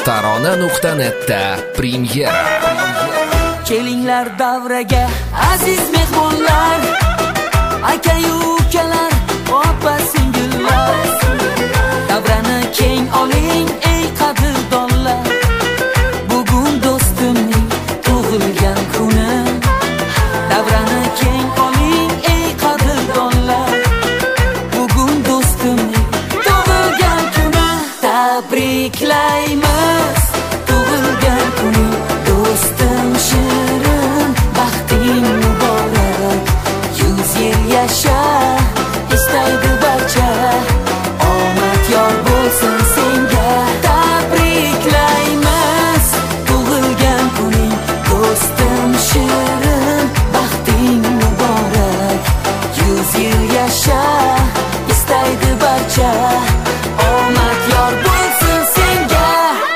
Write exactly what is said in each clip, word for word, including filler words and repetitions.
tarona nuqta netda premyera. Kelinglar davraga aziz mehmonlar, aka-yu ukalar, opa-singillar. Davrani keng oling ey qadrdonlar, bugun do'stimning tug'ilgan kuni. Davrani keng oling ey qadrdonlar, bugun do'stimning tug'ilgan kuni. Tabriklaymiz tug'ilgan kuni do'stim shirin, baxting muborak, yuz yil yasha istaydi barcha, omad yor bo'lsin senga. Tabriklaymiz tug'ilgan kuning do'stim shirin, baxting muborak, yuz yil yasha istaydi barcha, omad yor bo'lsin senga.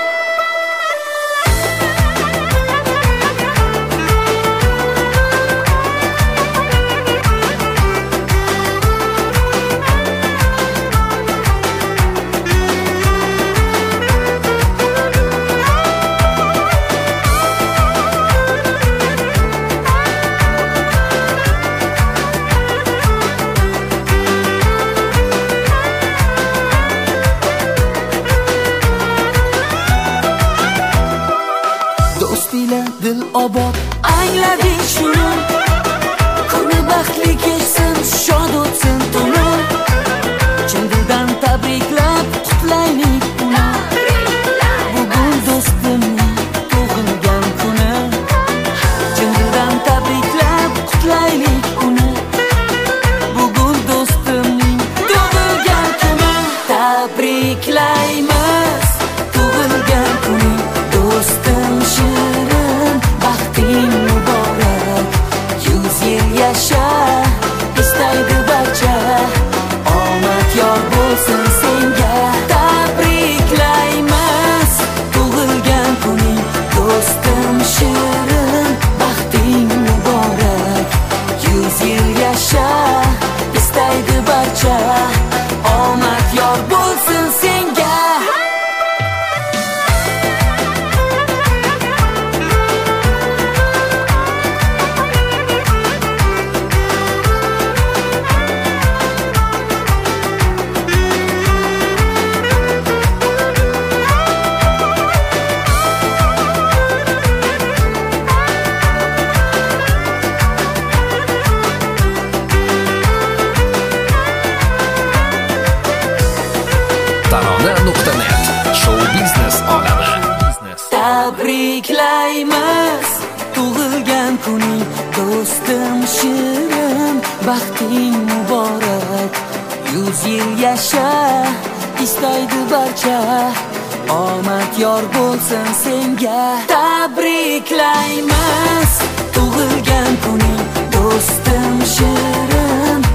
Do'st ila dil obod, anglading shuni, kuni baxtli kechsin, shod o'tsin tuni. Chin dildan tabriklab qutlaylik uni, bugun do'stimning tug'ilgan kuni. Chin dildan tabriklab qutlaylik uni, bugun do'stimning tug'ilgan kuni. Tabriklaymiz tug'ilgan kuni do'stim shirin, baxting muborak, yuz yil yasha istaydi barcha, omad yor bo'lsin senga. Tabriklaymiz tug'ilgan kuning do'stim shirin, baxting muborak, yuz yil yasha istaydi barcha, omad yor bo'lsin senga. tarona nuqta net show biznes olami. Tabriklaymiz tug'ilgan kuning do'stim shirin, baxting muborak, yuz yil yasha istaydi barcha, omad yor bo'lsin senga. Tabriklaymiz tug'ilgan kuning do'stim shirin,